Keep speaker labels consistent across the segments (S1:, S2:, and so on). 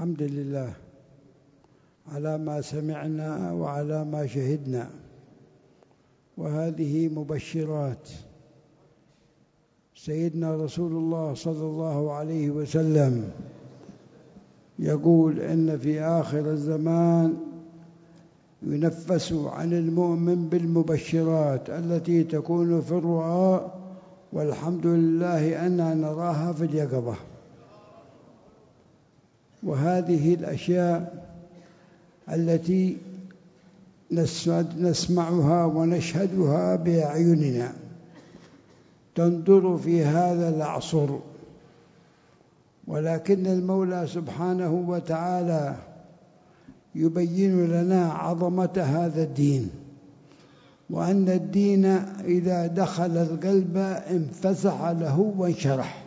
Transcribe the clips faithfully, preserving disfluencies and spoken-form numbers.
S1: الحمد لله على ما سمعنا وعلى ما شهدنا، وهذه مبشرات. سيدنا رسول الله صلى الله عليه وسلم يقول إن في آخر الزمان ينفس عن المؤمن بالمبشرات التي تكون في الرؤى، والحمد لله أننا نراها في اليقظة. وهذه الأشياء التي نسمعها ونشهدها بأعيننا تندر في هذا العصر، ولكن المولى سبحانه وتعالى يبين لنا عظمة هذا الدين، وأن الدين إذا دخل القلب انفسح له وانشرح.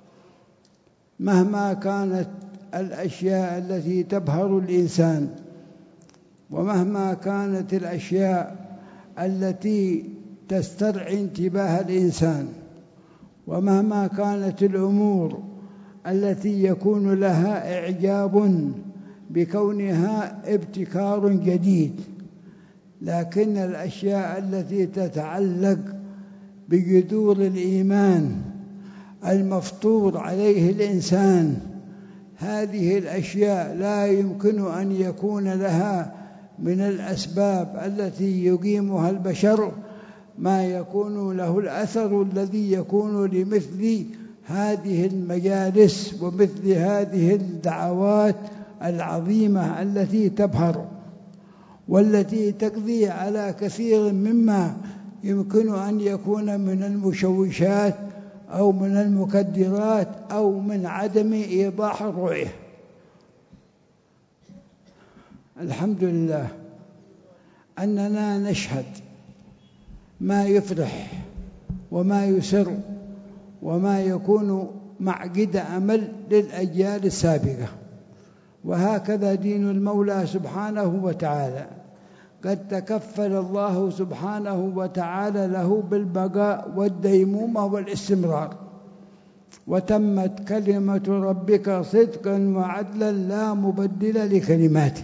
S1: مهما كانت الأشياء التي تبهر الإنسان، ومهما كانت الأشياء التي تسترعي انتباه الإنسان، ومهما كانت الأمور التي يكون لها إعجاب بكونها ابتكار جديد، لكن الأشياء التي تتعلق بجذور الإيمان المفطور عليه الإنسان، هذه الأشياء لا يمكن أن يكون لها من الأسباب التي يقيمها البشر ما يكون له الأثر الذي يكون لمثل هذه المجالس ومثل هذه الدعوات العظيمة التي تبهر، والتي تقضي على كثير مما يمكن أن يكون من المشوشات أو من المكدرات أو من عدم إيضاح الرؤية. الحمد لله أننا نشهد ما يفرح وما يسر وما يكون معقد أمل للأجيال السابقة. وهكذا دين المولى سبحانه وتعالى قد تكفل الله سبحانه وتعالى له بالبقاء والديمومة والاستمرار، وتمت كلمة ربك صدقا وعدلا لا مبدل لكلماته.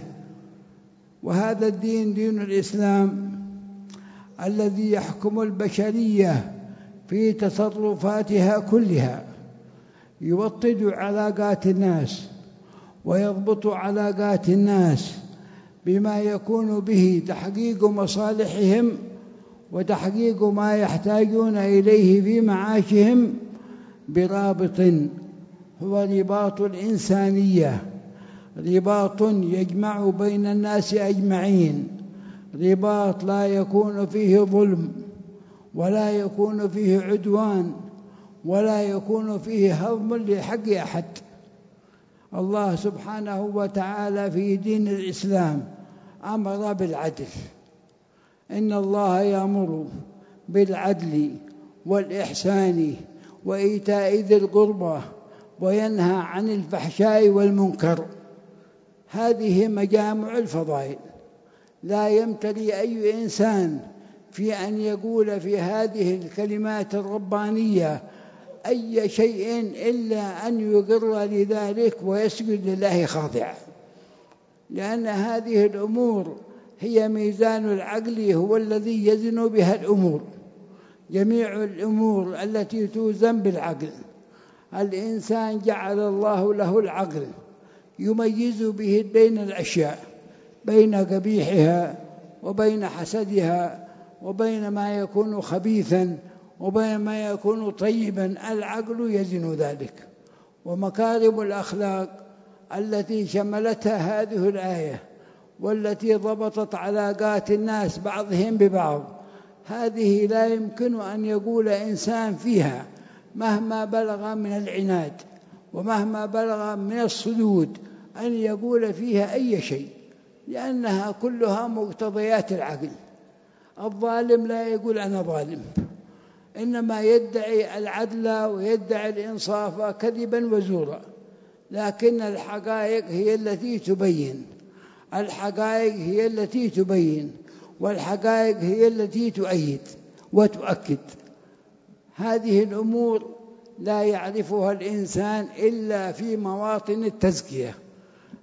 S1: وهذا الدين دين الإسلام الذي يحكم البشرية في تصرفاتها كلها، يوطد علاقات الناس ويضبط علاقات الناس بما يكون به تحقيق مصالحهم وتحقيق ما يحتاجون إليه في معاشهم، برابط هو رباط الإنسانية، رباط يجمع بين الناس أجمعين، رباط لا يكون فيه ظلم ولا يكون فيه عدوان ولا يكون فيه هضم لحق أحد. الله سبحانه وتعالى في دين الإسلام أمر بالعدل، إن الله يأمر بالعدل والإحسان وإيتاء ذي القربى وينهى عن الفحشاء والمنكر. هذه مجامع الفضائل، لا يمتلي أي إنسان في أن يقول في هذه الكلمات الربانية أي شيء إلا أن يقر لذلك ويسجد لله خاضعا، لأن هذه الأمور هي ميزان العقل، هو الذي يزن بها الأمور. جميع الأمور التي توزن بالعقل، الإنسان جعل الله له العقل يميز به بين الأشياء، بين قبيحها وبين حسدها وبين ما يكون خبيثا وبين ما يكون طيبا، العقل يزن ذلك. ومكارم الأخلاق التي شملتها هذه الآية والتي ضبطت علاقات الناس بعضهم ببعض، هذه لا يمكن أن يقول إنسان فيها مهما بلغ من العناد ومهما بلغ من الصدود أن يقول فيها أي شيء، لأنها كلها مقتضيات العقل. الظالم لا يقول أنا ظالم، إنما يدعي العدل ويدعي الإنصاف كذبا وزورا، لكن الحقائق هي التي تبين، الحقائق هي التي تبين والحقائق هي التي تؤيد وتؤكد. هذه الأمور لا يعرفها الإنسان إلا في مواطن التزكية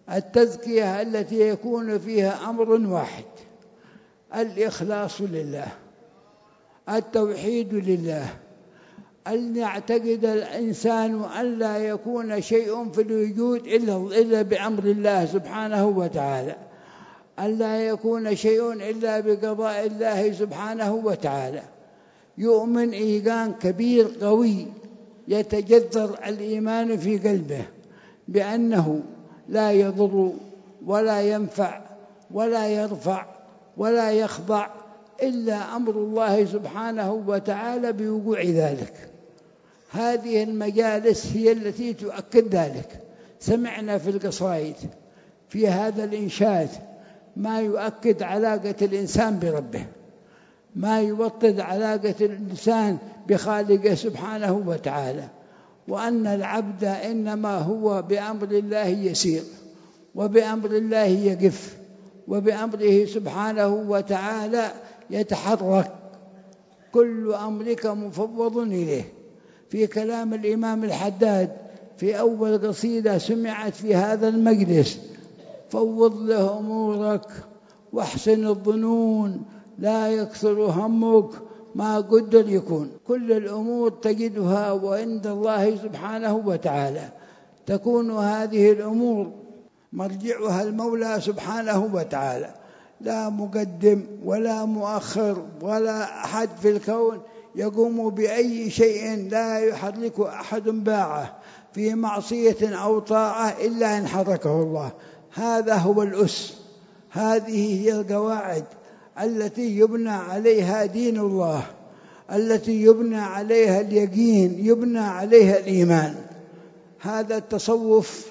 S1: التزكية التي يكون فيها أمر واحد: الإخلاص لله، التوحيد لله، أن يعتقد الإنسان أن لا يكون شيء في الوجود إلا إلا بأمر الله سبحانه وتعالى، أن لا يكون شيء إلا بقضاء الله سبحانه وتعالى. يؤمن إيمان كبير قوي يتجذر الإيمان في قلبه بأنه لا يضر ولا ينفع ولا يرفع ولا يخضع إلا أمر الله سبحانه وتعالى بوقوع ذلك. هذه المجالس هي التي تؤكد ذلك. سمعنا في القصائد في هذا الإنشاد ما يؤكد علاقة الإنسان بربه، ما يوطد علاقة الإنسان بخالقه سبحانه وتعالى، وأن العبد إنما هو بأمر الله يسير، وبأمر الله يقف، وبأمره سبحانه وتعالى يتحرك. كل أمرك مفوض إليه. في كلام الإمام الحداد في أول قصيدة سمعت في هذا المجلس: فوض له أمورك واحسن الظنون، لا يكثر همك ما قدر يكون. كل الأمور تجدها وعند الله سبحانه وتعالى. تكون هذه الأمور مرجعها المولى سبحانه وتعالى، لا مقدم ولا مؤخر ولا أحد في الكون يقوم بأي شيء لا يحرك أحد باعه في معصية أو طاعة إلا إن حركه الله. هذا هو الأس، هذه هي القواعد التي يبنى عليها دين الله، التي يبنى عليها اليقين، يبنى عليها الإيمان. هذا التصوف،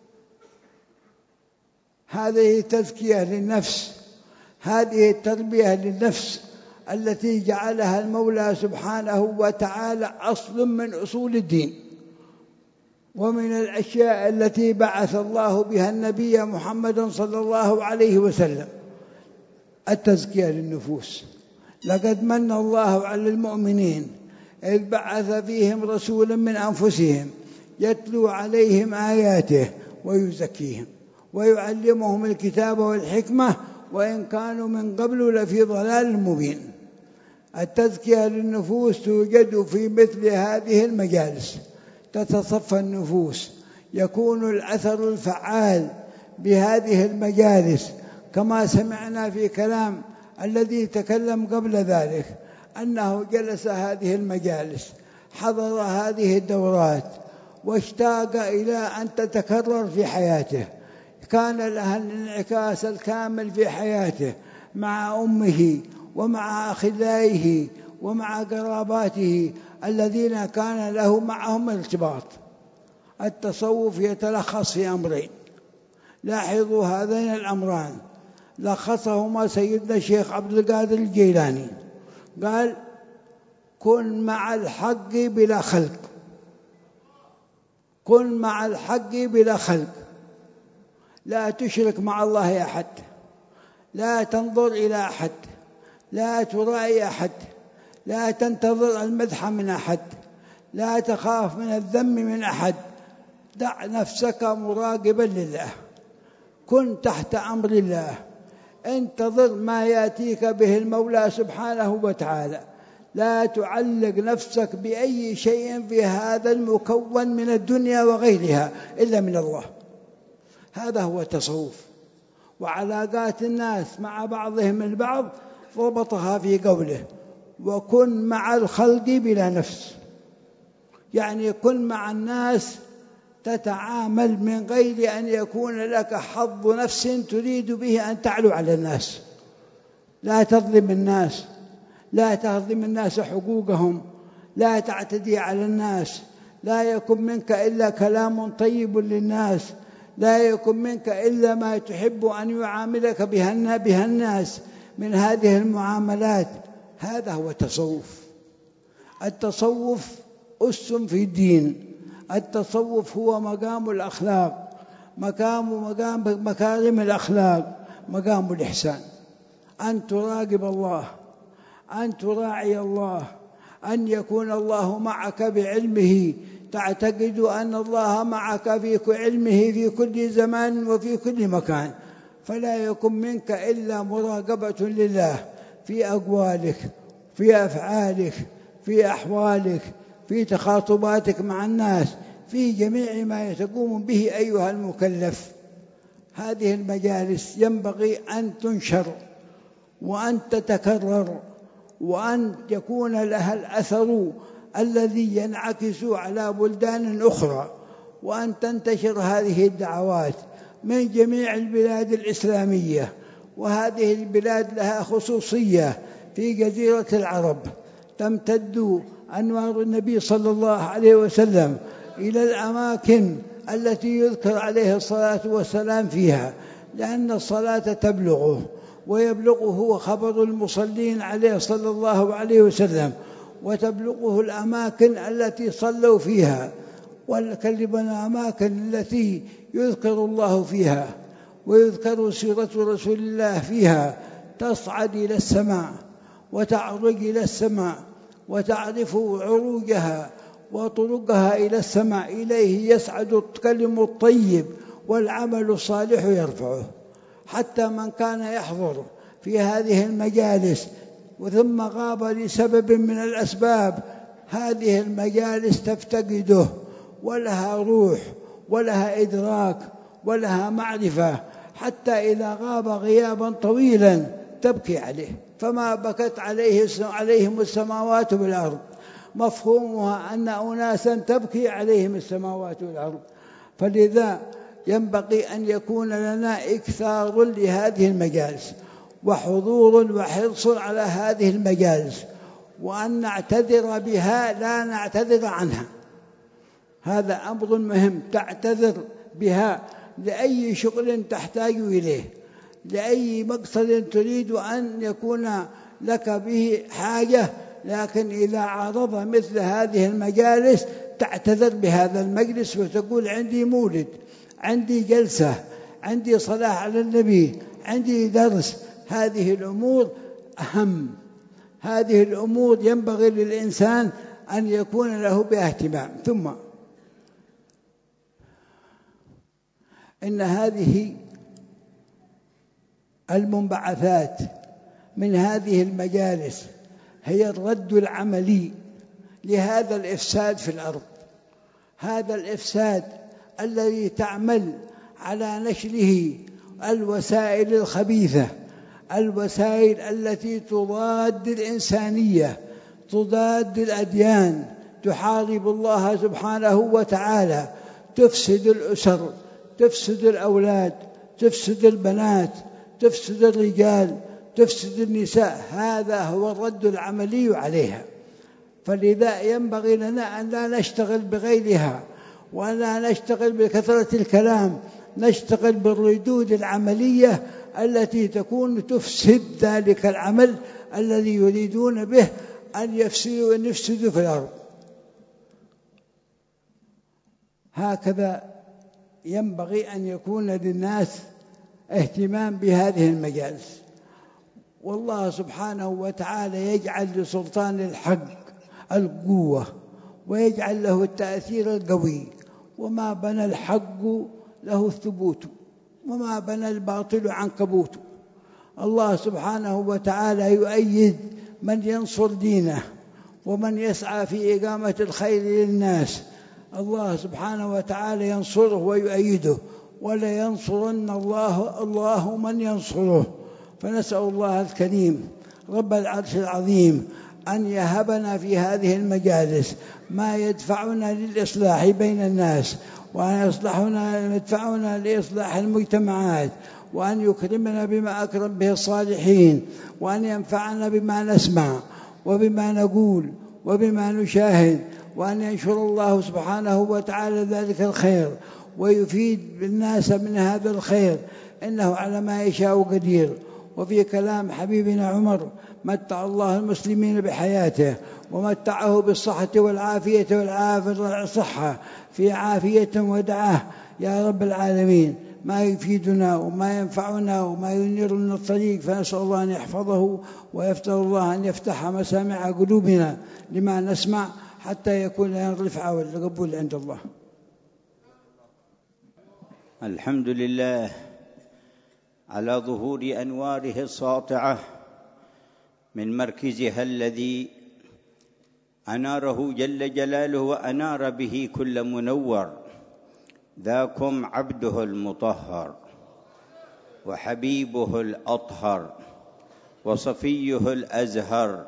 S1: هذه تزكية للنفس، هذه التربية للنفس التي جعلها المولى سبحانه وتعالى أصل من أصول الدين، ومن الأشياء التي بعث الله بها النبي محمد صلى الله عليه وسلم التزكية للنفوس. لقد من الله على المؤمنين إذ بعث فيهم رسولا من أنفسهم يتلو عليهم آياته ويزكيهم ويعلمهم الكتاب والحكمة وإن كانوا من قبل لفي ضلال مبين. التزكية للنفوس توجد في مثل هذه المجالس، تتصفى النفوس، يكون الأثر الفعال بهذه المجالس، كما سمعنا في كلام الذي تكلم قبل ذلك أنه جلس هذه المجالس، حضر هذه الدورات، واشتاق إلى أن تتكرر في حياته. كان لها الانعكاس الكامل في حياته مع أمه ومع أخلائه ومع قراباته الذين كان له معهم ارتباط. التصوف يتلخص في أمرين، لاحظوا هذين الأمران لخصهما سيدنا الشيخ عبد القادر الجيلاني، قال: كن مع الحق بلا خلق، كن مع الحق بلا خلق، لا تشرك مع الله أحد، لا تنظر إلى أحد، لا ترائي أحد، لا تنتظر المدح من أحد، لا تخاف من الذم من أحد، دع نفسك مراقبا لله، كن تحت أمر الله، انتظر ما يأتيك به المولى سبحانه وتعالى، لا تعلق نفسك بأي شيء في هذا المكون من الدنيا وغيرها إلا من الله. هذا هو التصوف. وعلاقات الناس مع بعضهم البعض ضبطها في قوله: وكن مع الخلق بلا نفس، يعني كن مع الناس تتعامل من غير أن يكون لك حظ نفس تريد به أن تعلو على الناس. لا تظلم الناس، لا تهضم الناس حقوقهم، لا تعتدي على الناس، لا يكن منك إلا كلام طيب للناس، لا يكن منك إلا ما تحب أن يعاملك بها الناس من هذه المعاملات. هذا هو التصوف. التصوف أس في الدين. التصوف هو مقام الأخلاق، مقام مقام مكارم الأخلاق، مقام الإحسان. أن تراقب الله، أن تراعي الله، أن يكون الله معك بعلمه تعتقد أن الله معك في علمه في كل زمان وفي كل مكان، فلا يكن منك إلا مراقبة لله في أقوالك، في أفعالك، في أحوالك، في تخاطباتك مع الناس، في جميع ما تقوم به أيها المكلف. هذه المجالس ينبغي أن تنشر وأن تتكرر وأن يكون لها الأثر الذي ينعكس على بلدان أخرى، وأن تنتشر هذه الدعوات من جميع البلاد الإسلامية. وهذه البلاد لها خصوصية في جزيرة العرب، تمتد أنوار النبي صلى الله عليه وسلم إلى الأماكن التي يذكر عليه الصلاة والسلام فيها، لأن الصلاة تبلغه ويبلغه خبر المصلين عليه صلى الله عليه وسلم، وتبلغه الأماكن التي صلوا فيها، والأماكن التي يذكر الله فيها ويذكر سيرة رسول الله فيها، تصعد إلى السماء وتعرج إلى السماء وتعرف عروجها وطرقها إلى السماء. إليه يسعد الكلم الطيب والعمل الصالح يرفعه. حتى من كان يحضر في هذه المجالس وثم غاب لسبب من الأسباب، هذه المجالس تفتقده، ولها روح ولها إدراك ولها معرفة، حتى إذا غاب غيابا طويلا تبكي عليه، فما بكت عليه عليهم السماوات والأرض. مفهومها أن أناسا تبكي عليهم السماوات والأرض. فلذا ينبغي أن يكون لنا إكثار لهذه المجالس وحضور وحرص على هذه المجالس، وأن نعتذر بها لا نعتذر عنها. هذا أمر مهم، تعتذر بها لأي شغل تحتاج إليه، لأي مقصد تريد أن يكون لك به حاجة، لكن إذا عرض مثل هذه المجالس تعتذر بهذا المجلس وتقول عندي مولد، عندي جلسة، عندي صلاة على النبي، عندي درس. هذه الأمور أهم، هذه الأمور ينبغي للإنسان أن يكون له بها اهتمام. ثم إن هذه المنبعثات من هذه المجالس هي الرد العملي لهذا الإفساد في الأرض، هذا الإفساد الذي تعمل على نشره الوسائل الخبيثة، الوسائل التي تضاد الإنسانية، تضاد الأديان، تحارب الله سبحانه وتعالى، تفسد الأسر، تفسد الأولاد، تفسد البنات، تفسد الرجال، تفسد النساء. هذا هو الرد العملي عليها. فلذا ينبغي لنا أن لا نشتغل بغيرها، وأن لا نشتغل بكثرة الكلام، نشتغل بالردود العملية التي تكون تفسد ذلك العمل الذي يريدون به أن يفسدوا أن يفسدوا في الأرض. هكذا ينبغي أن يكون للناس اهتمام بهذه المجالس. والله سبحانه وتعالى يجعل لسلطان الحق القوة ويجعل له التأثير القوي، وما بنى الحق له الثبوت وما بنى الباطل عنكبوت. الله سبحانه وتعالى يؤيد من ينصر دينه ومن يسعى في إقامة الخير للناس. الله سبحانه وتعالى ينصره ويؤيده، ولا ينصرن الله الله من ينصره. فنسأل الله الكريم رب العرش العظيم أن يهبنا في هذه المجالس ما يدفعنا للإصلاح بين الناس، وأن يصلحنا يدفعنا لإصلاح المجتمعات، وأن يكرمنا بما أكرم به الصالحين، وأن ينفعنا بما نسمع وبما نقول وبما نشاهد، وأن ينشر الله سبحانه وتعالى ذلك الخير ويفيد الناس من هذا الخير، إنه على ما يشاء قدير. وفي كلام حبيبنا عمر: متع الله المسلمين بحياته ومتعه بالصحة والعافية والعافية صحة في عافية ودعاه يا رب العالمين، ما يفيدنا وما ينفعنا وما ينير لنا الطريق. فنسأل الله أن يحفظه، ويفتح الله أن يفتح مسامع قلوبنا لما نسمع، حتى يكون لنا الرفعة والقبول عند الله.
S2: الحمد لله على ظهور أنواره الساطعة من مركزها الذي أناره جل جلاله وأنار به كل منور. ذاكم عبده المطهر وحبيبه الأطهر وصفيه الأزهر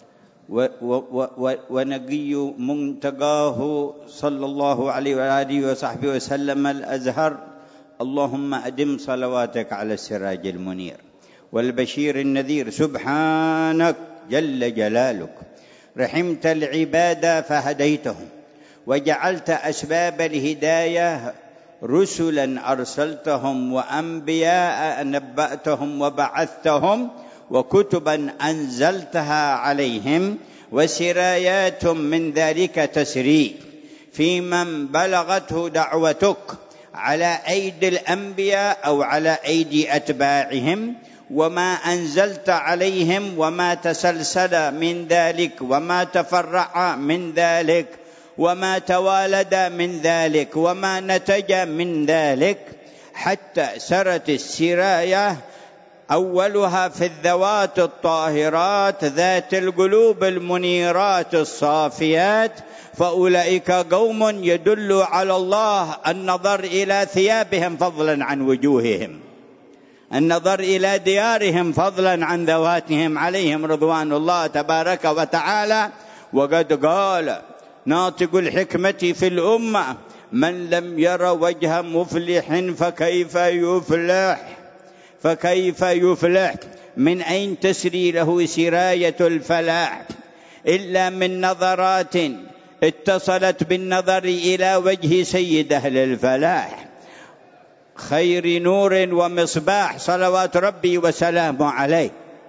S2: ونقي منتقاه صلى الله عليه وآله وصحبه وسلم الأزهر. اللهم أدم صلواتك على السراج المنير والبشير النذير. سبحانك جل جلالك رحمت العباد فهديتهم وجعلت أسباب الهداية رسلا أرسلتهم وأنبياء نبأتهم وبعثتهم وكتبا أنزلتها عليهم وسرايات من ذلك تسري في من بلغته دعوتك على أيدي الأنبياء أو على أيدي أتباعهم، وما أنزلت عليهم وما تسلسل من ذلك وما تفرع من ذلك وما توالد من ذلك وما نتج من ذلك، حتى سرت السراية أولها في الذوات الطاهرات ذات القلوب المنيرات الصافيات، فأولئك قوم يدل على الله النظر إلى ثيابهم فضلا عن وجوههم، النظر إلى ديارهم فضلا عن ذواتهم، عليهم رضوان الله تبارك وتعالى. وقد قال ناطق الحكمة في الأمة: من لم ير وجه مفلح فكيف يفلح فكيف يفلح. من أين تسري له سراية الفلاح إلا من نظرات اتصلت بالنظر إلى وجه سيد أهل الفلاح، خير نور ومصباح صلوات ربي وسلامه عليه.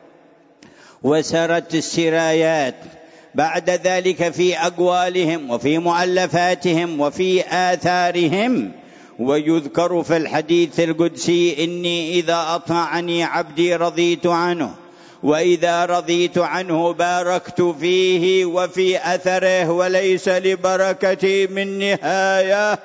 S2: وسرت السرايات بعد ذلك في أقوالهم وفي مؤلفاتهم وفي آثارهم. ويذكر في الحديث القدسي: إني إذا أطاعني عبدي رضيت عنه، وإذا رضيت عنه باركت فيه وفي أثره، وليس لبركتي من نهاية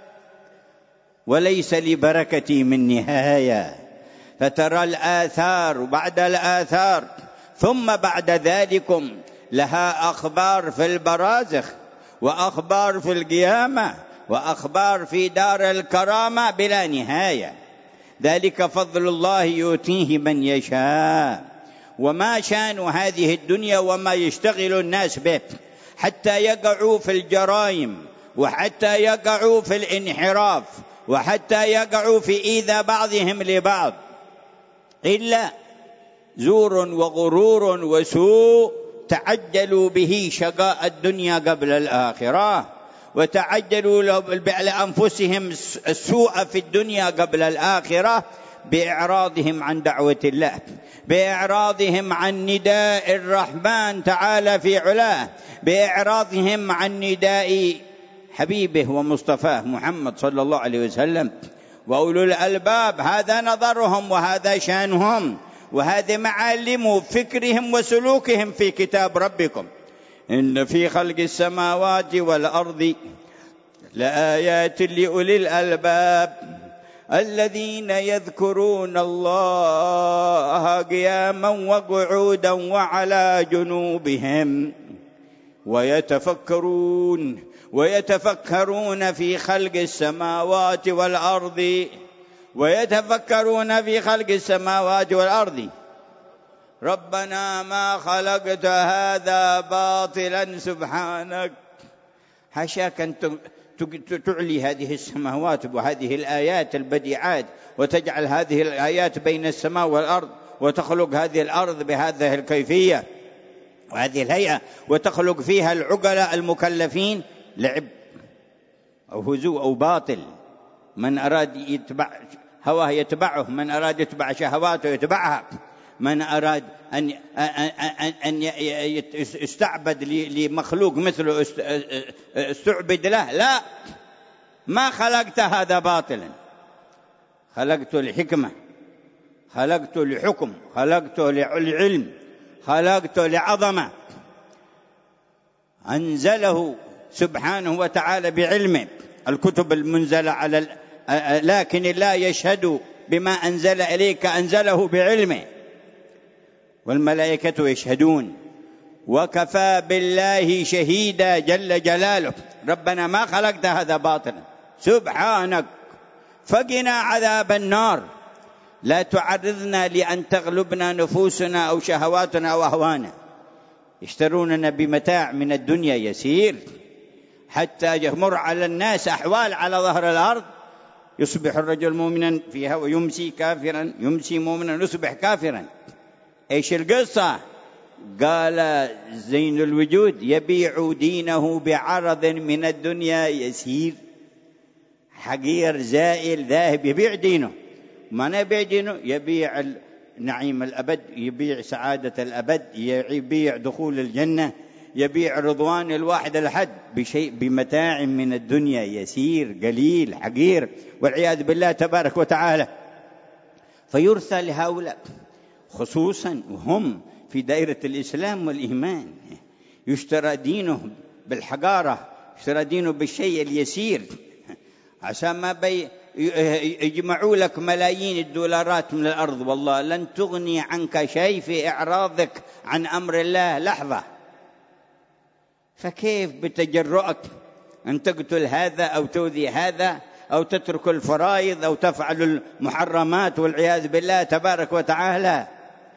S2: وليس لبركتي من نهاية. فترى الآثار بعد الآثار، ثم بعد ذلكم لها أخبار في البرازخ وأخبار في القيامة وأخبار في دار الكرامة بلا نهاية. ذلك فضل الله يؤتيه من يشاء. وما شان هذه الدنيا وما يشتغل الناس به حتى يقعوا في الجرائم، وحتى يقعوا في الانحراف، وحتى يقعوا في إيذاء بعضهم لبعض، إلا زور وغرور وسوء تعجلوا به شقاء الدنيا قبل الآخرة، وتعجلوا لأنفسهم السوء في الدنيا قبل الآخرة بإعراضهم عن دعوة الله، بإعراضهم عن نداء الرحمن تعالى في علاه، بإعراضهم عن نداء حبيبه ومصطفاه محمد صلى الله عليه وسلم. وأولو الألباب هذا نظرهم وهذا شأنهم وهذه معالم فكرهم وسلوكهم في كتاب ربكم. إن في خلق السماوات والأرض لآيات لأولي الألباب الذين يذكرون الله قياما وقعودا وعلى جنوبهم ويتفكرون ويتفكرون في خلق السماوات والأرض ويتفكرون في خلق السماوات والأرض ربنا ما خلقت هذا باطلا سبحانك. حاشاك أن تعلي هذه السماوات وهذه الآيات البديعات وتجعل هذه الآيات بين السماء والأرض، وتخلق هذه الأرض بهذه الكيفية وهذه الهيئة، وتخلق فيها العقلاء المكلفين لعب أو هزوء أو باطل. من أراد يتبع هواه يتبعه، من أراد يتبع شهواته يتبعها، من أراد أن أن يستعبد لمخلوق مثله استعبد له. لا، ما خلقت هذا باطلا، خلقت الحكمة، خلقت الحكم، خلقت العلم، خلقت لعظمة. أنزله سبحانه وتعالى بعلمه الكتب المنزلة على لكن الله يشهد بما أنزل إليك أنزله بعلمه، والملائكة يشهدون، وكفى بالله شهيدا جل جلاله. ربنا ما خلقت هذا باطلا، سبحانك، فقنا عذاب النار، لا تعرضنا لأن تغلبنا نفوسنا أو شهواتنا أو أهوانا. يشتروننا بمتاع من الدنيا يسير حتى يمر على الناس أحوال على ظهر الأرض، يصبح الرجل مؤمنا فيها ويمسي كافرا، يمسي مؤمنا يصبح كافرا. إيش القصة؟ قال زين الوجود يبيع دينه بعرض من الدنيا يسير، حقير زائل ذاهب، يبيع دينه. ما يبيع دينه؟ يبيع نعيم الأبد، يبيع سعادة الأبد، يبيع دخول الجنة، يبيع رضوان الواحد الأحد بشيء بمتاع من الدنيا يسير قليل حقير، والعياذ بالله تبارك وتعالى. فيرثى لهؤلاء خصوصا وهم في دائرة الإسلام والإيمان، يشترى دينه بالحقارة، يشترى دينه بالشيء اليسير، عشان ما بي يجمعوا لك ملايين الدولارات من الأرض، والله لن تغني عنك شيء في إعراضك عن أمر الله لحظة. فكيف بتجرؤك أن تقتل هذا أو تؤذي هذا أو تترك الفرائض أو تفعل المحرمات والعياذ بالله تبارك وتعالى؟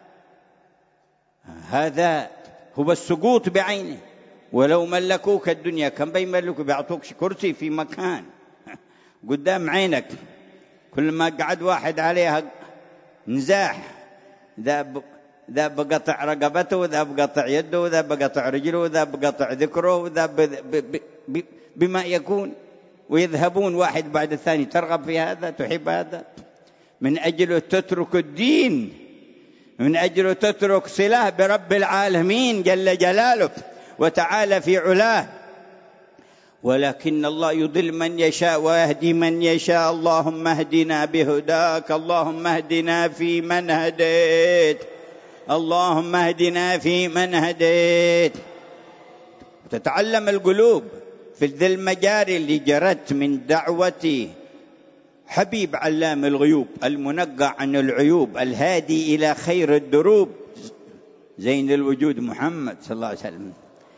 S2: هذا هو السقوط بعينه. ولو ملكوك الدنيا كم بيملكوا؟ بيعطوك كرسي في مكان قدام عينك، كل ما قعد واحد عليها نزاح، ذا ذا بقطع رقبته، وذا بقطع يده، وذا بقطع رجله، وذا بقطع ذكره، وذا بما يكون، ويذهبون واحد بعد الثاني. ترغب في هذا؟ تحب هذا؟ من أجله تترك الدين، من أجله تترك صلة برب العالمين جل جلاله وتعالى في علاه. ولكن الله يضل من يشاء ويهدي من يشاء. اللهم اهدنا بهداك، اللهم اهدنا في من هديت، اللهم اهدنا في من هديت. تتعلم القلوب في ذي المجاري اللي جرت من دعوة حبيب علام الغيوب المنقع عن العيوب الهادي إلى خير الدروب زين الوجود محمد صلى الله عليه وسلم.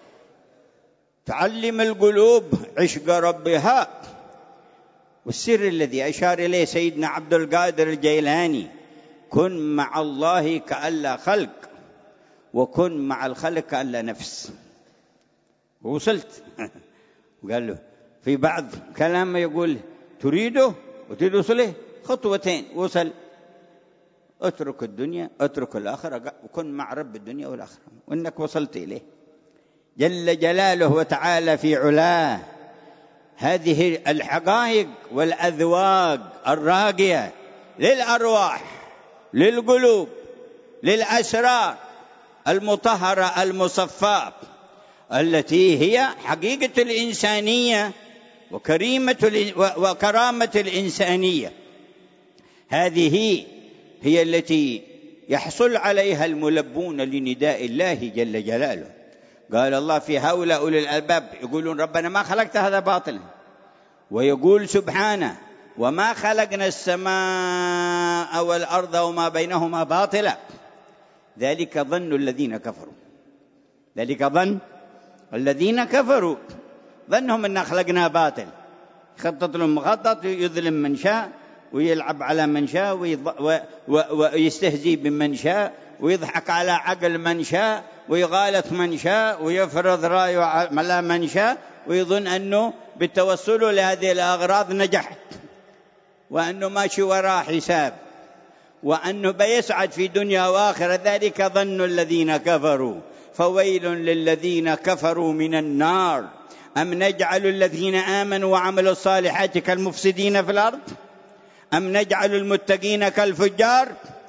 S2: تعلم القلوب عشق ربها، والسر الذي أشار إليه سيدنا عبد القادر الجيلاني: كن مع الله كألا خلق، وكن مع الخلق كألا نفس. وصلت وقال له في بعض كلام يقول تريده وتريد وصله خطوتين وصل. اترك الدنيا، اترك الآخرة، وكن مع رب الدنيا والآخرة، وإنك وصلت إليه جل جلاله وتعالى في علاه. هذه الحقائق والأذواق الراقية للأرواح، للقلوب، للأسرار المطهرة المصفاة، التي هي حقيقة الإنسانية وكريمة وكرامة الإنسانية. هذه هي التي يحصل عليها الملبون لنداء الله جل جلاله. قال الله في هؤلاء أولي الألباب يقولون ربنا ما خلقت هذا باطلا، ويقول سبحانه وما خلقنا السماء والأرض وما بينهما باطلا، ذلك ظن الذين كفروا. ذلك ظن الذين كفروا، ظنهم أن خلقنا باطل، يخطط لهم مخطط، يظلم من شاء ويلعب على من شاء ويستهزي بمن شاء ويضحك على عقل من شاء ويغالط من شاء ويفرض رأيه على من شاء، ويظن أنه بالتوصل لهذه الأغراض نجح، وأنه ماشي وراء حساب، وأنه بيسعد في دنيا وآخرة. ذلك ظن الذين كفروا، فويل للذين كفروا من النار. أم نجعل الذين آمنوا وعملوا الصالحات كالمفسدين في الأرض، أم نجعل المتقين كالفجار؟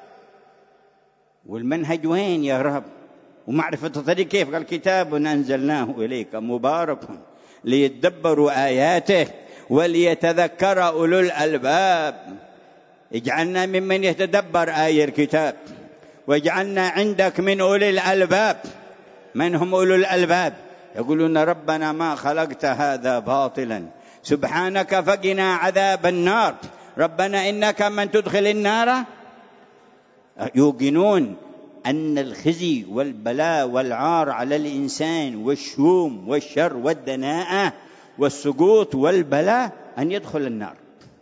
S2: والمنهج وين يا رب؟ ومعرفة الطريق كيف؟ قال كتاب أنزلناه إليك مبارك ليتدبروا آياته وليتذكر أولو الألباب. اجعلنا ممن يتدبر آية الكتاب، واجعلنا عندك من أولي الألباب. من هم أولو الألباب؟ يقولون ربنا ما خلقت هذا باطلا سبحانك فقنا عذاب النار، ربنا إنك من تدخل النار. يوقنون أن الخزي والبلاء والعار على الإنسان والشوم والشر والدناءة والسقوط والبلاء أن يدخل النار.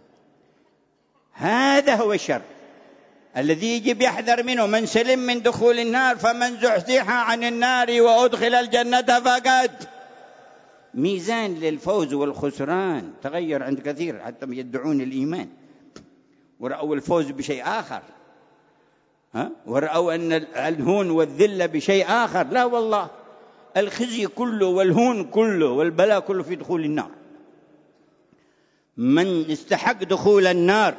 S2: هذا هو الشر الذي يجب يحذر منه. من سلم من دخول النار فمن زحزح عن النار وأدخل الجنة فقد. ميزان للفوز والخسران تغير عند كثير، حتى يدعون الإيمان ورأوا الفوز بشيء آخر، ها؟ ورأوا أن الهون والذلة بشيء آخر. لا والله، الخزي كله والهون كله والبلاء كله في دخول النار. من استحق دخول النار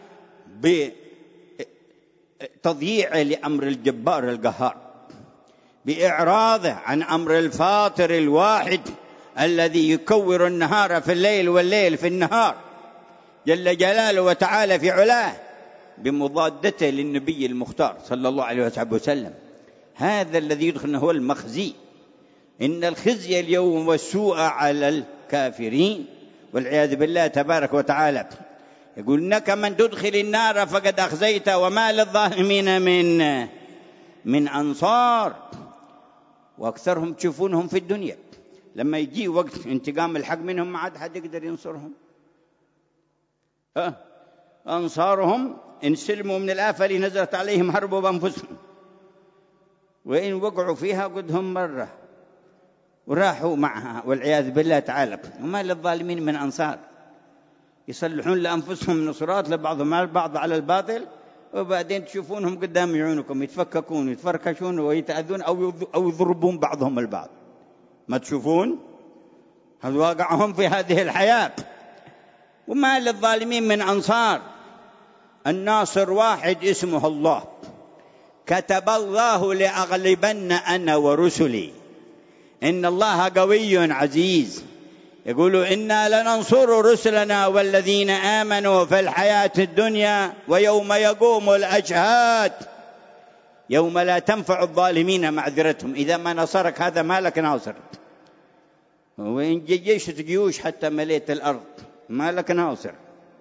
S2: بتضييعه لأمر الجبار القهار، بإعراضه عن أمر الفاطر الواحد الذي يكور النهار في الليل والليل في النهار جل جلاله وتعالى في علاه، بمضادته للنبي المختار صلى الله عليه وسلم. هذا الذي يدخل هو المخزي. إن الخزي اليوم والسوء على الكافرين والعياذ بالله تبارك وتعالى. يقول إنك من تدخل النار فقد أخزيت وما للظالمين من من أنصار. وأكثرهم تشوفونهم في الدنيا لما يجي وقت انتقام الحق منهم ما عاد حد يقدر ينصرهم. أه أنصارهم إن سلموا من الآفة اللي نزلت عليهم هربوا بأنفسهم، وإن وقعوا فيها قدهم مرة وراحوا معها والعياذ بالله تعالى. وما للظالمين من أنصار. يصلحون لأنفسهم نصرات لبعضهم على البعض على الباطل، وبعدين تشوفونهم قدام عيونكم يتفككون ويتفركشون ويتأذون أو أو يضربون بعضهم البعض. ما تشوفون هذا واقعهم في هذه الحياة. وما للظالمين من أنصار. الناصر واحد اسمه الله. كتب الله لأغلبن أنا ورسلي إن الله قوي عزيز. يقولوا إنا لننصر رسلنا والذين آمنوا في الحياة الدنيا ويوم يقوم الأشهاد، يوم لا تنفع الظالمين معذرتهم. إذا ما نصرك هذا ما لك ناصر. وإن جيشت جيوش حتى مليت الأرض ما لك ناصر.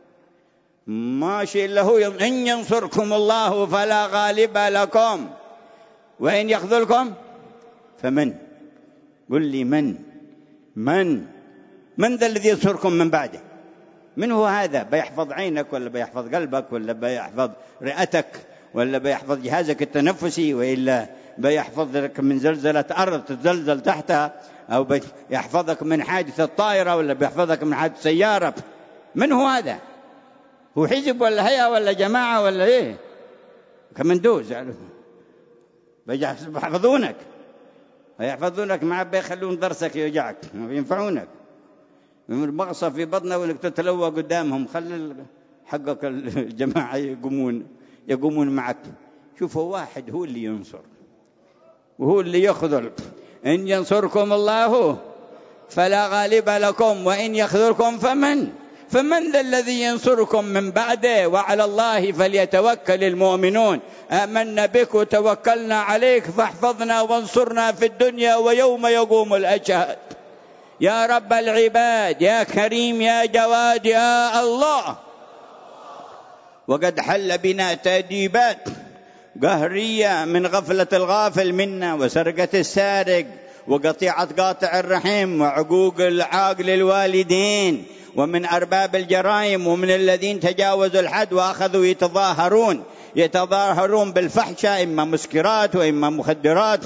S2: ماشي له إن ينصركم الله فلا غالب لكم وإن يخذلكم فمن. قل لي من من من ذا الذي ينصركم من بعده؟ من هو هذا؟ بيحفظ عينك ولا بيحفظ قلبك ولا بيحفظ رئتك ولا بيحفظ جهازك التنفسي وإلا بيحفظك من زلزلة أرض تتزلزل تحتها أو بيحفظك من حادث الطائرة ولا بيحفظك من حادث سيارة؟ من هو هذا؟ هو حزب ولا هيئة ولا جماعة ولا إيه؟ كمندوز يعني بيحفظونك ويحفظونك مع بيخلون درسك يوجعك ما بينفعونك. المغصة في بطنه وانك تتلوى قدامهم. خلي حقك الجماعة يقومون يقومون معك. شوفوا واحد هو اللي ينصر وهو اللي يخذل. إن ينصركم الله فلا غالب لكم وإن يخذلكم فمن فمن ذا الذي ينصركم من بعده وعلى الله فليتوكل المؤمنون. آمنا بك وتوكلنا عليك فاحفظنا وانصرنا في الدنيا ويوم يقوم الأشهاد. يا رب العباد يا كريم يا جواد يا الله. وقد حل بنا تأديبات قهرية من غفلة الغافل منا وسرقة السارق وقطيعة قاطع الرحم وعقوق العاقل الوالدين ومن أرباب الجرائم ومن الذين تجاوزوا الحد وأخذوا يتظاهرون يتظاهرون بالفحشة، إما مسكرات وإما مخدرات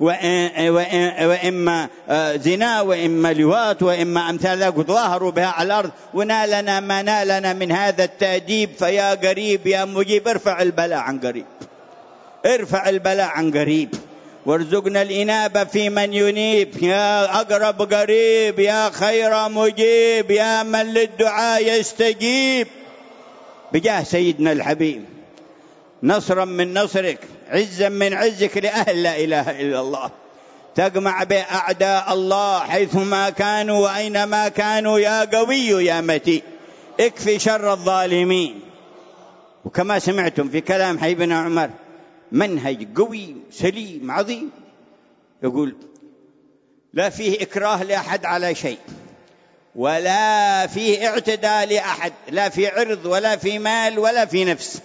S2: وإما زنا وإما لواط وإما أمثال ذلك، وتظاهروا بها على الأرض. ونالنا ما نالنا من هذا التأديب. فيا قريب يا مجيب ارفع البلاء عن قريب، ارفع البلاء عن قريب وارزقنا الإنابة في من ينيب. يا أقرب قريب يا خير مجيب يا من للدعاء يستجيب. بجاه سيدنا الحبيب نصرا من نصرك عزا من عزك لأهل لا إله إلا الله. تجمع بأعداء الله حيثما كانوا وأينما كانوا يا قوي يا متين. اكفي شر الظالمين. وكما سمعتم في كلام حبيبنا عمر منهج قوي سليم عظيم. يقول لا فيه إكراه لأحد على شيء، ولا فيه اعتداء لأحد، لا في عرض ولا في مال ولا في نفس.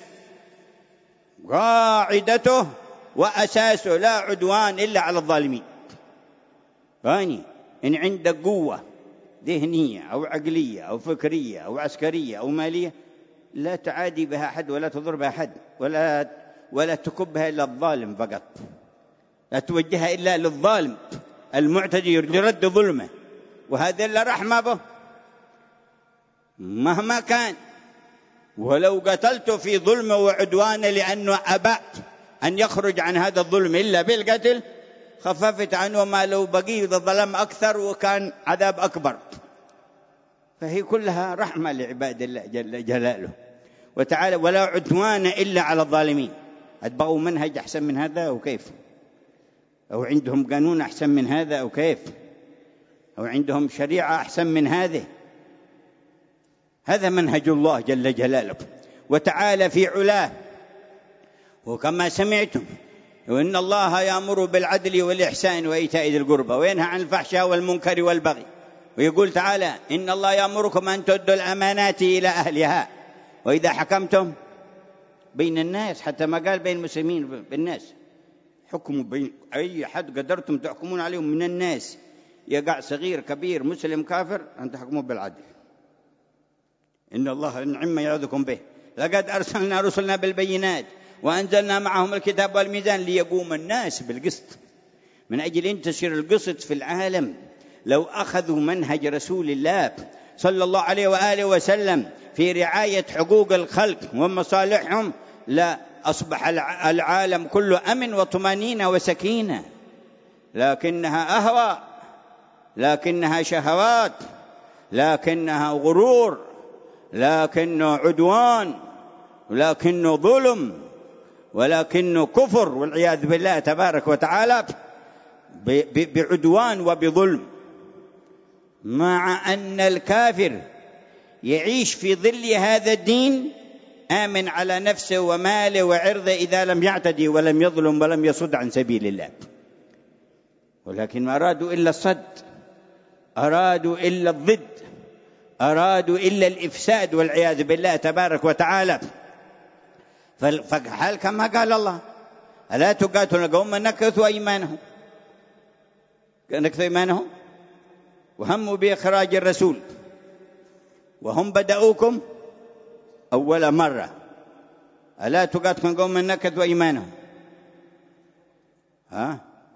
S2: قاعدته وأساسه لا عدوان إلا على الظالمين. ثاني، إن عندك قوة ذهنية أو عقلية أو فكرية أو عسكرية أو مالية، لا تعادي بها أحد ولا تضر بها أحد، ولا ولا تكبها إلا الظالم فقط، لا توجهها إلا للظالم المعتدي يرد ظلمه، وهذا إلا رحمة به مهما كان. ولو قتلت في ظلمه وعدوانه لأنه أبى أن يخرج عن هذا الظلم إلا بالقتل، خففت عنه ما لو بقي ظلم أكثر وكان عذاب أكبر. فهي كلها رحمة لعباد الله جل جلاله وتعالى. ولا عدوان إلا على الظالمين. أتبغوا منهج أحسن من هذا أو كيف؟ أو عندهم قانون أحسن من هذا أو كيف؟ أو عندهم شريعة أحسن من هذه؟ هذا منهج الله جل جلاله وتعالى في علاه. وكما سمعتم وإن الله يأمر بالعدل والإحسان وإيتاء ذي القربى وينهى عن الفحشاء والمنكر والبغي. ويقول تعالى إن الله يأمركم أن تؤدوا الأمانات إلى أهلها وإذا حكمتم بين الناس، حتى ما قال بين المسلمين بالناس، حكموا بين أي حد قدرتم تحكمون عليهم من الناس، يقع صغير كبير مسلم كافر، أن تحكموا بالعدل. إن الله نعم يعظكم به لقد أرسلنا رسلنا بالبينات وأنزلنا معهم الكتاب والميزان ليقوم الناس بالقسط. من أجل ينتشر القسط في العالم، لو أخذوا منهج رسول الله صلى الله عليه وآله وسلم في رعاية حقوق الخلق ومصالحهم، لا أصبح العالم كله أمن وطمأنينة وسكينة. لكنها أهواء، لكنها شهوات، لكنها غرور، لكنه عدوان، ولكنه ظلم، ولكنه كفر والعياذ بالله تبارك وتعالى بعدوان وبظلم. مع أن الكافر يعيش في ظل هذا الدين آمن على نفسه وماله وعرضه إذا لم يعتدي ولم يظلم ولم يصد عن سبيل الله. ولكن ما أرادوا إلا الصد، أرادوا إلا الضد، أرادوا إلا الإفساد والعياذ بالله تبارك وتعالى. فحال كما قال الله ألا تقاتلون قوما نكثوا أيمانهم نكثوا أيمانهم وهموا بإخراج الرسول وهم بدأوكم أول مرة. ألا تقاتلون قوما نكثوا أيمانهم ها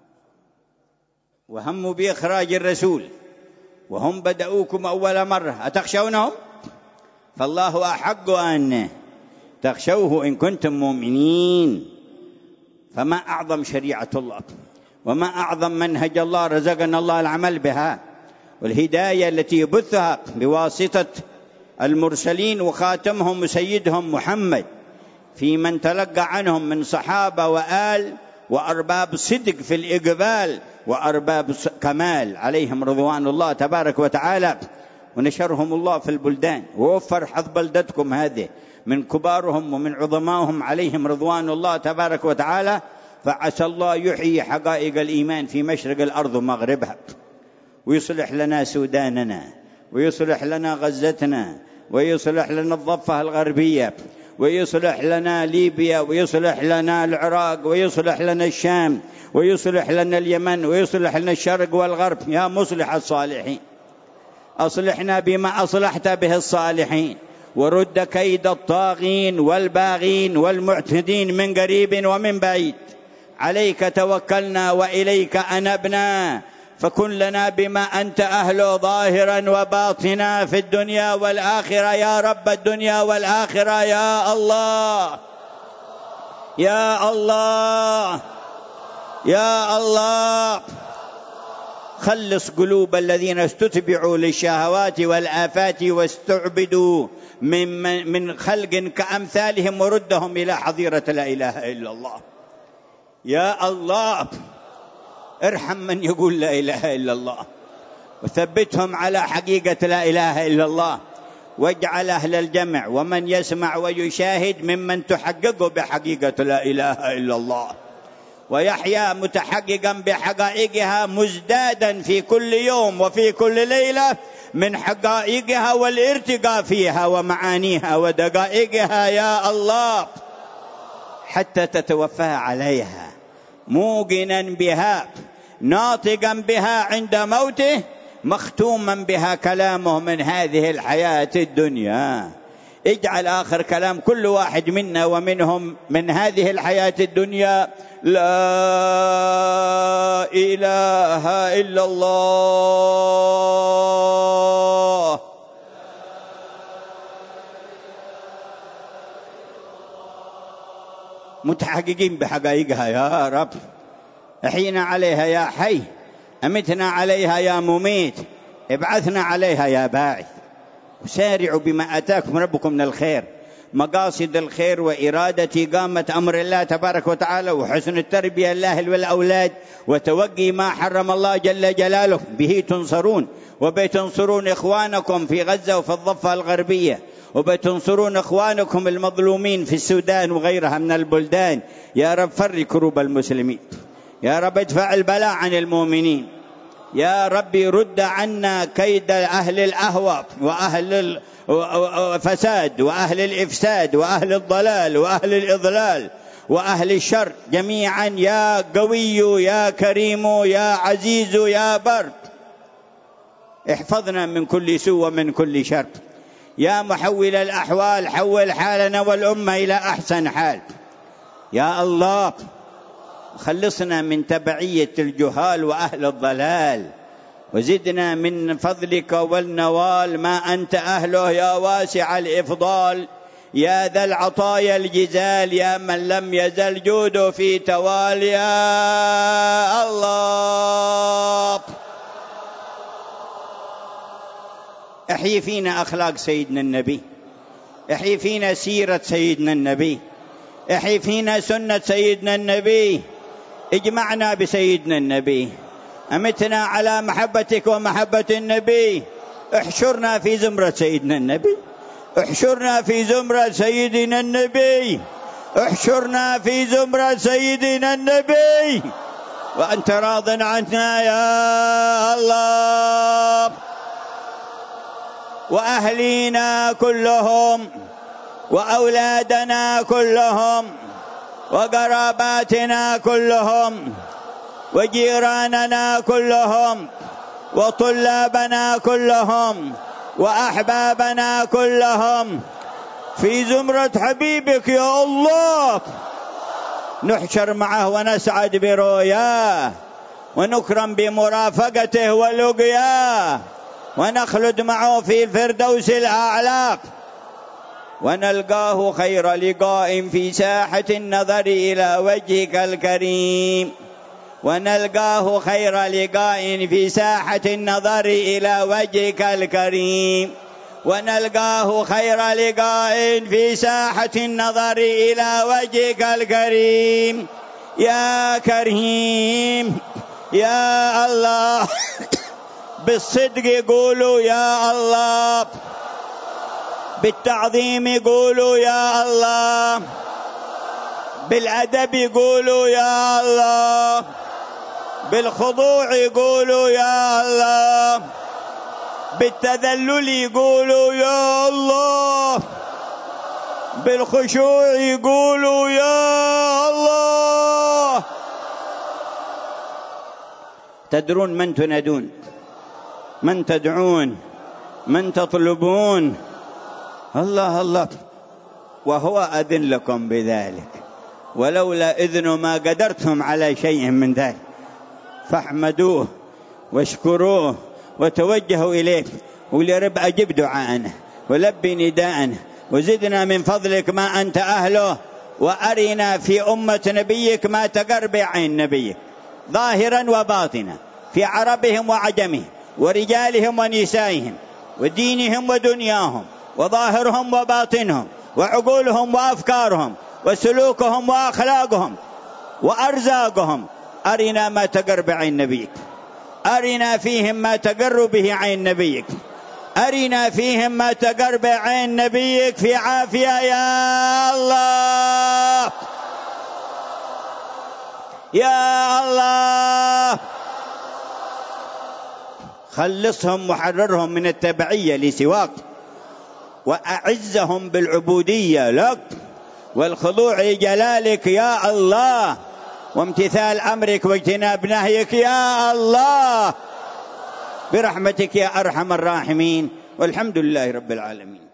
S2: وهموا بإخراج الرسول وهم بدأوكم أول مرة أتخشونهم؟ فالله أحق أن تخشوه إن كنتم مؤمنين. فما أعظم شريعة الله وما أعظم منهج الله رزقنا الله العمل بها، والهداية التي يبثها بواسطة المرسلين وخاتمهم وسيدهم محمد في من تلقى عنهم من صحابة وآل وأرباب صدق في الإقبال وأرباب كمال عليهم رضوان الله تبارك وتعالى، ونشرهم الله في البلدان ووفر حظ بلدتكم هذه من كبارهم ومن عظمائهم عليهم رضوان الله تبارك وتعالى. فعسى الله يحيي حقائق الإيمان في مشرق الأرض ومغربها، ويصلح لنا سوداننا، ويصلح لنا غزتنا، ويصلح لنا الضفة الغربية، ويصلح لنا ليبيا، ويصلح لنا العراق، ويصلح لنا الشام، ويصلح لنا اليمن، ويصلح لنا الشرق والغرب. يا مصلح الصالحين أصلحنا بما أصلحت به الصالحين، ورد كيد الطاغين والباغين والمعتدين من قريب ومن بعيد. عليك توكلنا وإليك أنبنا، فكن لنا بما أنت أهله ظاهرا وباطنا في الدنيا والآخرة يا رب الدنيا والآخرة يا الله يا الله يا الله. خلص قلوب الذين استتبعوا للشهوات والآفات واستعبدوا من, من خلق كأمثالهم وردهم إلى حظيرة لا إله إلا الله. يا الله ارحم من يقول لا إله إلا الله، وثبتهم على حقيقة لا إله إلا الله، واجعل أهل الجمع ومن يسمع ويشاهد ممن تحقق بحقيقة لا إله إلا الله. ويحيا متحققا بحقائقها، مزدادا في كل يوم وفي كل ليلة من حقائقها والارتقاء فيها ومعانيها ودقائقها يا الله، حتى تتوفاها عليها موقنا بها، ناطقا بها عند موته، مختوما بها كلامه من هذه الحياة الدنيا. اجعل آخر كلام كل واحد منا ومنهم من هذه الحياة الدنيا: لا إله إلا الله. متحققين بحقائقها يا رب. احينا عليها يا حي، أمتنا عليها يا مميت، ابعثنا عليها يا باعث. وسارعوا بما آتاكم ربكم من الخير، مقاصد الخير وإرادة إقامة أمر الله تبارك وتعالى، وحسن التربية للأهل والأولاد، وتوقي ما حرم الله جل جلاله، به تنصرون. وبتنصرون إخوانكم في غزة وفي الضفة الغربية، وبتنصرون إخوانكم المظلومين في السودان وغيرها من البلدان. يا رب فرج كروب المسلمين، يا رب ادفع البلاء عن المؤمنين، يا رب رد عنا كيد أهل الأهوى وأهل الفساد وأهل الإفساد وأهل الضلال وأهل الإضلال وأهل الشر جميعا يا قوي يا كريم يا عزيز يا بر. احفظنا من كل سوء ومن كل شر. يا محول الأحوال حول حالنا والأمة إلى أحسن حال يا الله. خلصنا من تبعية الجهال وأهل الضلال، وزدنا من فضلك والنوال ما أنت أهله يا واسع الإفضال، يا ذا العطايا الجزال، يا من لم يزل جوده في توال يا الله. احيي فينا أخلاق سيدنا النبي، احيي فينا سيرة سيدنا النبي، احيي فينا سنة سيدنا النبي، اجمعنا بسيدنا النبي، أمتنا على محبتك ومحبة النبي، احشرنا في زمرة سيدنا النبي، احشرنا في زمرة سيدنا النبي، احشرنا في زمرة سيدنا النبي، وأنت راض عنا يا الله. وأهلينا كلهم وأولادنا كلهم وقراباتنا كلهم وجيراننا كلهم وطلابنا كلهم وأحبابنا كلهم في زمرة حبيبك يا الله، نحشر معه ونسعد برؤياه ونكرم بمرافقته ولقياه ونخلد معه في الفردوس الأعلى، ونلقاه خير لقاء في ساحة النظر إلى وجهك الكريم، ونلقاه خير لقاء في ساحة النظر إلى وجهك الكريم، ونلقاه خير لقاء في ساحة النظر إلى وجهك الكريم يا كريم يا الله. بالصدق قولوا يا الله، بالتعظيم قولوا يا الله، بالأدب قولوا يا الله، بالخضوع قولوا يا الله، بالتذلل قولوا يا الله، بالخشوع قولوا يا الله. تدرون من تنادون، من تدعون، من تطلبون؟ الله الله، وهو أذن لكم بذلك، ولولا إذن ما قدرتم على شيء من ذلك، فاحمدوه واشكروه وتوجهوا إليه، ويا رب أجب دعاءنا ولبي نداءنا، وزدنا من فضلك ما أنت أهله، وأرنا في أمة نبيك ما تقر بعين نبيك ظاهرا وباطنا، في عربهم وعجمهم ورجالهم ونسائهم ودينهم ودنياهم وظاهرهم وباطنهم وعقولهم وأفكارهم وسلوكهم وأخلاقهم وأرزاقهم. أرنا ما تقر بعين نبيك، أرنا فيهم ما تقر به عين نبيك، أرنا فيهم ما تقر بعين نبيك في عافية يا الله يا الله خلصهم وحررهم من التبعية لسواك، وأعزهم بالعبودية لك والخضوع لجلالك يا الله، وامتثال أمرك واجتناب نهيك يا الله، برحمتك يا أرحم الراحمين، والحمد لله رب العالمين.